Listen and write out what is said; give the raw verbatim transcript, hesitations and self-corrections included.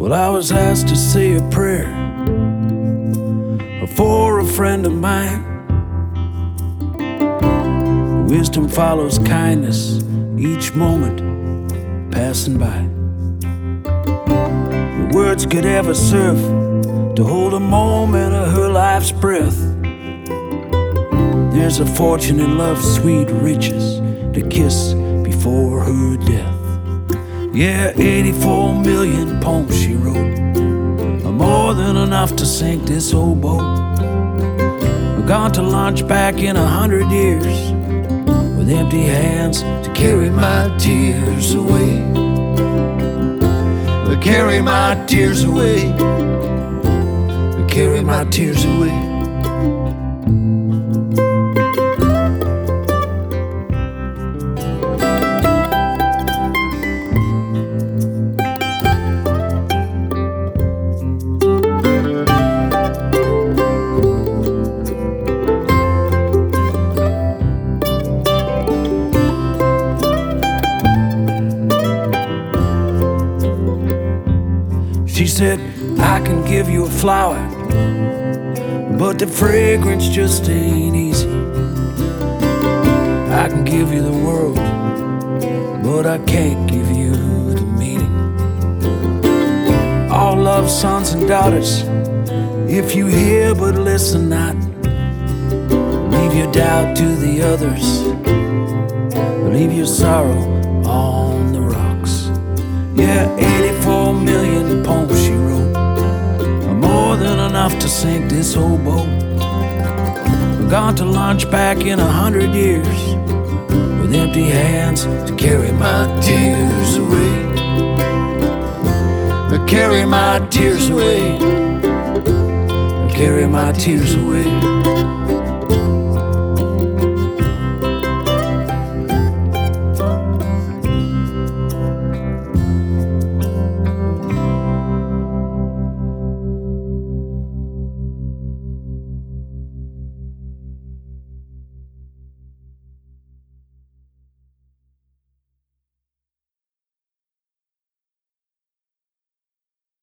Well, I was asked to say a prayer for a friend of mine. Wisdom follows kindness each moment passing by. The words could ever serve to hold a moment of her life's breath. There's a fortune in love's sweet riches to kiss before her death. Yeah, eighty-four million poems she wrote, more than enough to sink this old boat. We're gone to launch back in a hundred years with empty hands to carry my tears away. To carry my tears away. To carry my tears away. She said, I can give you a flower, but the fragrance just ain't easy. I can give you the world, but I can't give you the meaning. All love, sons and daughters, if you hear but listen not, leave your doubt to the others, leave your sorrow on the rocks. Yeah, eighty-four million poems she wrote, more than enough to sink this old boat. We're gone to launch back in a hundred years with empty hands to carry my tears away. To carry my tears away. To carry my tears away.